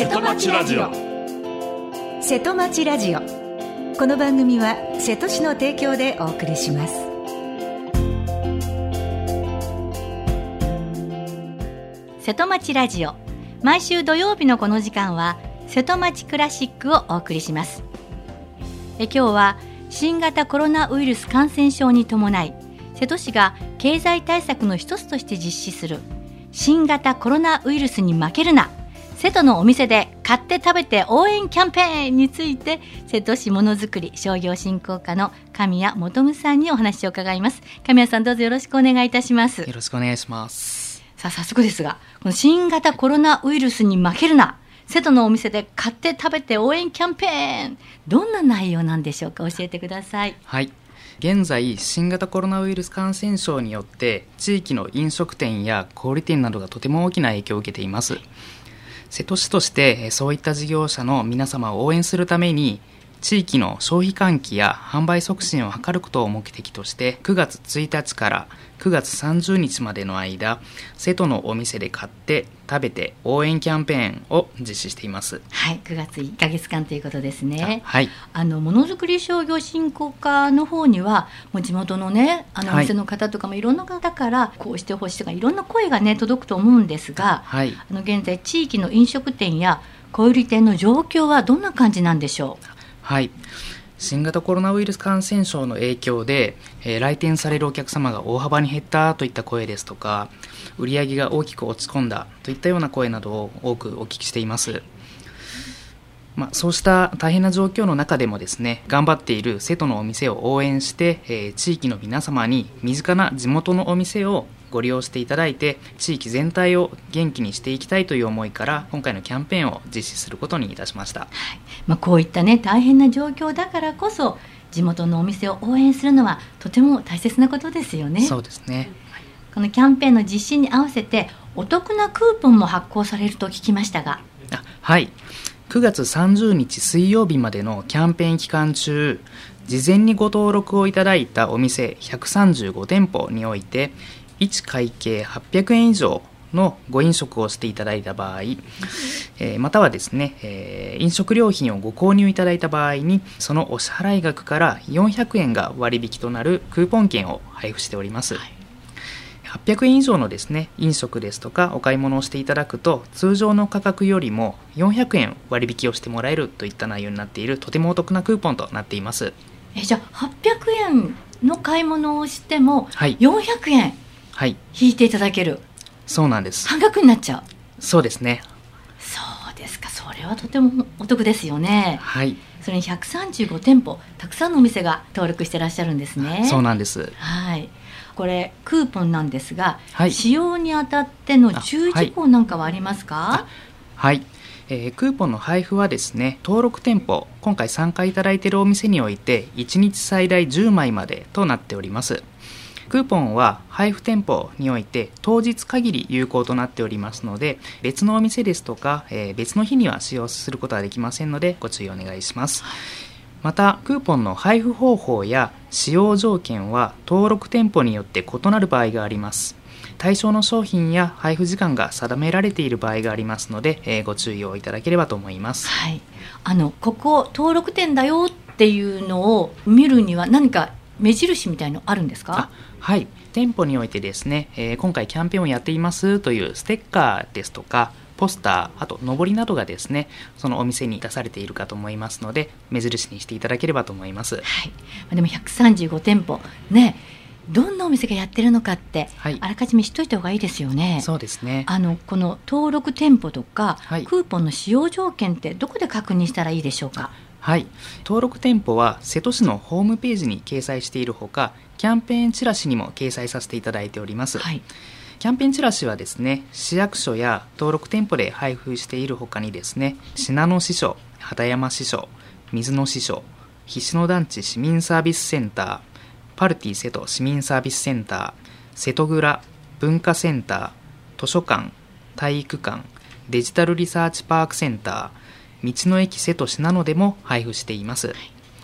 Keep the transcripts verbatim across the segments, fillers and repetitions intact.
瀬戸町ラジオ。 瀬戸町ラジオ、この番組は瀬戸市の提供でお送りします。 瀬戸町ラジオ、毎週土曜日のこの時間は瀬戸町クラシックをお送りします。え今日は新型コロナウイルス感染症に伴い、瀬戸市が経済対策の一つとして実施する新型コロナウイルスに負けるな、瀬戸のお店で買って食べて応援キャンペーンについて、瀬戸市ものづくり商業振興課の神谷元夢さんにお話を伺います。神谷さん、どうぞよろしくお願いいたします。 よろしくお願いします。 さあ、早速ですが、この新型コロナウイルスに負けるな、瀬戸のお店で買って食べて応援キャンペーン、どんな内容なんでしょうか。教えてください。 はい、現在新型コロナウイルス感染症によって地域の飲食店や小売店などがとても大きな影響を受けています。瀬戸市としてそういった事業者の皆様を応援するために、地域の消費喚起や販売促進を図ることを目的として、くがつついたちからくがつさんじゅうにちまでの間、瀬戸のお店で買って食べて応援キャンペーンを実施しています。 はい、くがついっかげつかんということですね。 はい、 あのものづくり商業振興課の方には、もう地元のね、あのお店の方とかもいろんな方からこうしてほしいとか、いろんな声がね届くと思うんですが、 はい、 あの現在地域の飲食店や小売店の状況はどんな感じなんでしょう。 はい、新型コロナウイルス感染症の影響で、えー、来店されるお客様が大幅に減ったといった声ですとか、売り上げが大きく落ち込んだといったような声などを多くお聞きしています。まあ、そうした大変な状況の中でもですね、頑張っている瀬戸のお店を応援して、えー、地域の皆様に身近な地元のお店をご利用していただいて、地域全体を元気にしていきたいという思いから、今回のキャンペーンを実施することにいたしました。はい、 まあ、こういったね大変な状況だからこそ、地元のお店を応援するのはとても大切なことですよね。 そうですね。 このキャンペーンの実施に合わせてお得なクーポンも発行されると聞きましたが。 あ、はい、くがつさんじゅうにち水曜日までのキャンペーン期間中、事前にご登録をいただいたお店ひゃくさんじゅうごてんぽにおいて、いち会計はっぴゃくえん以上のご飲食をしていただいた場合、えー、またはですね、えー、飲食料品をご購入いただいた場合に、そのお支払い額からよんひゃくえんが割引となるクーポン券を配布しております。はい、はっぴゃくえん以上のですね、飲食ですとかお買い物をしていただくと、通常の価格よりもよんひゃくえん割引をしてもらえるといった内容になっている、とてもお得なクーポンとなっています。 えじゃあはっぴゃくえんの買い物をしても、はい、よんひゃくえんはい、 引いていただける。 そうなんです。 半額になっちゃう。 そうですね。 そうですか。それはとてもお得ですよね。 はい、 それにひゃくさんじゅうごてんぽ、たくさんのお店が登録してらっしゃるんですね。 そうなんです。 はい、これクーポンなんですが、 はい、 使用にあたっての注意事項なんかはありますか。 はい、えー、クーポンの配布はですね、登録店舗、今回参加いただいているお店においていちにち最大じゅうまいまでとなっております。クーポンは配布店舗において当日限り有効となっておりますので、別のお店ですとか、えー、別の日には使用することはできませんので、ご注意お願いします。また、クーポンの配布方法や使用条件は登録店舗によって異なる場合があります。対象の商品や配布時間が定められている場合がありますので、えー、ご注意をいただければと思います。 はい、あのここ登録店だよっていうのを見るには何か目印みたいのあるんですか。 あ、はい、店舗においてですね、えー、今回キャンペーンをやっていますというステッカーですとかポスター、あとのぼりなどがですね、そのお店に出されているかと思いますので、目印にしていただければと思います。 はい、でもひゃくさんじゅうごてんぽね、どんなお店がやってるのかって、はい、あらかじめ知っといた方がいいですよね。 そうですね。 あのこの登録店舗とか、 はい、 クーポンの使用条件ってどこで確認したらいいでしょうか。 はい、登録店舗は瀬戸市のホームページに掲載しているほか、キャンペーンチラシにも掲載させていただいております。はい、キャンペーンチラシはですね、市役所や登録店舗で配布しているほかにですね、信濃支所、畑山支所、水野支所、菱野団地市民サービスセンター、パルティ瀬戸市民サービスセンター、瀬戸蔵文化センター、図書館、体育館、デジタルリサーチパークセンター、道の駅瀬戸市などでも配布しています。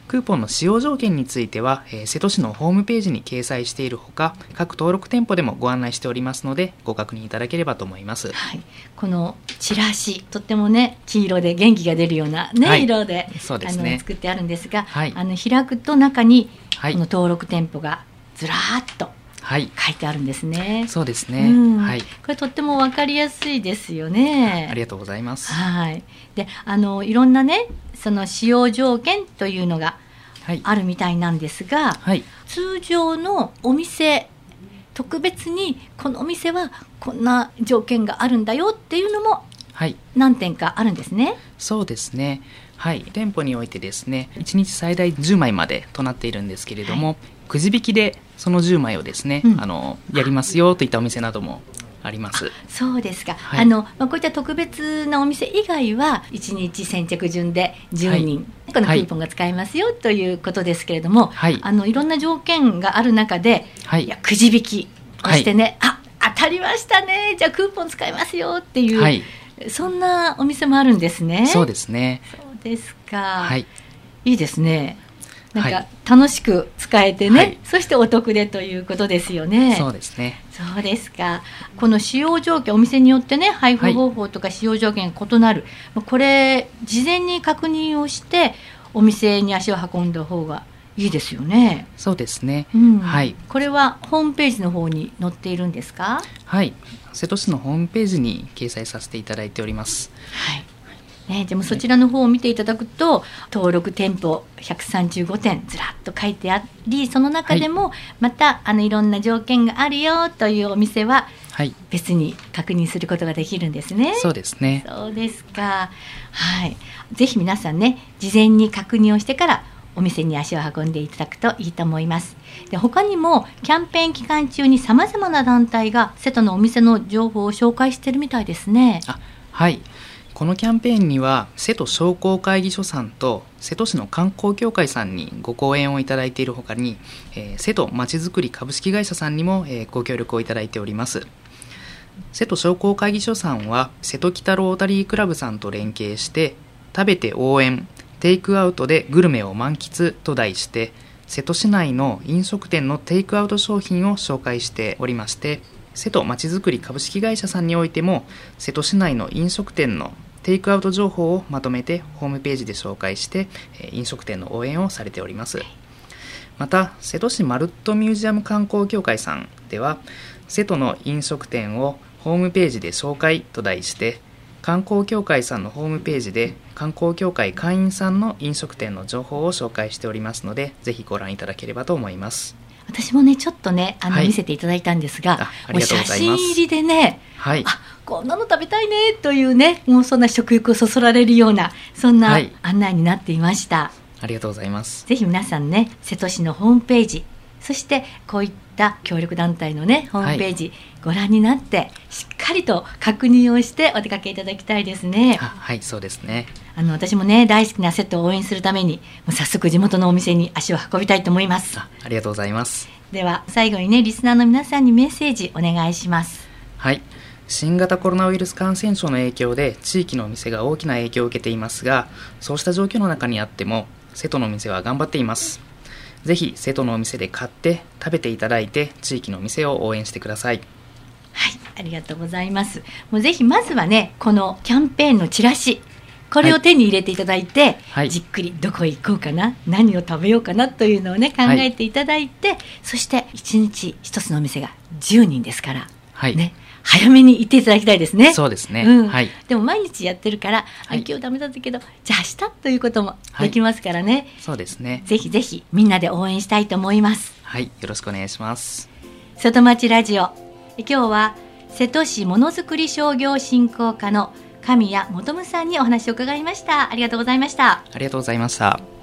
クーポンの使用条件については、えー、瀬戸市のホームページに掲載しているほか、各登録店舗でもご案内しておりますので、ご確認いただければと思います。 はい、このチラシ、とってもね黄色で元気が出るような、ね、はい、色で、 そうですね、 あの作ってあるんですが、 はい、 あの開くと中にはい、 この登録店舗がずらーっと書いてあるんですね。 はい、そうですね、 うん、 はい、 これとっても分かりやすいですよね。 ありがとうございます。 はい、であのいろんなねその使用条件というのがあるみたいなんですが、 はい、 通常のお店、特別にこのお店はこんな条件があるんだよっていうのも何点かあるんですね。はい、 そうですね、はい、店舗においてですね、いちにち最大じゅうまいまでとなっているんですけれども、はい、くじ引きでそのじゅうまいをですね、うん、あのやりますよといったお店などもあります。 そうですか、 はい、 あのまあ、こういった特別なお店以外はいちにち先着順でじゅうにん、はい、このクーポンが使えますよということですけれども、はい、あのいろんな条件がある中で、はい、いやくじ引きをしてね、はい、あ当たりましたね、じゃあクーポン使えますよっていう、はい、そんなお店もあるんですね。 そうですね。 そうですか、 はい、 いいですね。なんか楽しく使えてね、はい、そしてお得でということですよね。 そうですね。 そうですか。この使用条件、お店によってね配布方法とか使用条件が異なる、はい、これ事前に確認をしてお店に足を運んだ方がいいですよね。 そうですね、 うん、 はい、 これはホームページの方に載っているんですか？ はい、瀬戸市のホームページに掲載させていただいております。 はいね、でもそちらの方を見ていただくと、登録店舗ひゃくさんじゅうごてんずらっと書いてあり、その中でもまたあのいろんな条件があるよというお店は別に確認することができるんですね。 そうですね。 そうですか、はい、ぜひ皆さんね事前に確認をしてからお店に足を運んでいただくといいと思います。で他にもキャンペーン期間中にさまざまな団体が瀬戸のお店の情報を紹介しているみたいですね。 あ、はい、このキャンペーンには瀬戸商工会議所さんと瀬戸市の観光協会さんにご講演をいただいているほかに、えー、瀬戸まちづくり株式会社さんにも、えー、ご協力をいただいております。瀬戸商工会議所さんは瀬戸北ロータリークラブさんと連携して食べて応援テイクアウトでグルメを満喫と題して瀬戸市内の飲食店のテイクアウト商品を紹介しておりまして、瀬戸まちづくり株式会社さんにおいても瀬戸市内の飲食店のテイクアウト情報をまとめてホームページで紹介して飲食店の応援をされております。また瀬戸市まるっとミュージアム観光協会さんでは瀬戸の飲食店をホームページで紹介と題して観光協会さんのホームページで観光協会会員さんの飲食店の情報を紹介しておりますので、ぜひご覧いただければと思います。 私もねちょっとねあの、はい、見せていただいたんですが、 あありがとうございます。 もう写真入りでね、 はい、 あこんなの食べたいねというね、もうそんな食欲をそそられるようなそんな案内になっていました。はい、 ありがとうございます。 ぜひ皆さんね瀬戸市のホームページ、そしてこういった協力団体のねホームページ、はい、ご覧になってしっかりと確認をしてお出かけいただきたいですね。 あ、はい、そうですね。 あの私もね大好きな瀬戸を応援するためにもう早速地元のお店に足を運びたいと思います。 あ, ありがとうございます。 では最後にねリスナーの皆さんにメッセージお願いします。 はい、新型コロナウイルス感染症の影響で地域のお店が大きな影響を受けていますが、そうした状況の中にあっても瀬戸のお店は頑張っています。ぜひ瀬戸のお店で買って食べていただいて地域のお店を応援してください。 はい、ありがとうございます。もうぜひまずはねこのキャンペーンのチラシ、これを手に入れていただいて、はい、じっくりどこへ行こうかな、何を食べようかなというのをね考えていただいて、はい、そしていちにちひとつのお店がじゅうにんですから、はいね、早めに行っていただきたいですね。 そうですね、 うんはい、でも毎日やってるから、はい、今日ダメだったけどじゃあ明日ということもできますからね、はい、 そうですね。 ぜひぜひみんなで応援したいと思います。 はい、よろしくお願いします。 外町ラジオ、今日は瀬戸市ものづくり商業振興課の神谷元夢さんにお話を伺いました。ありがとうございました。 ありがとうございました。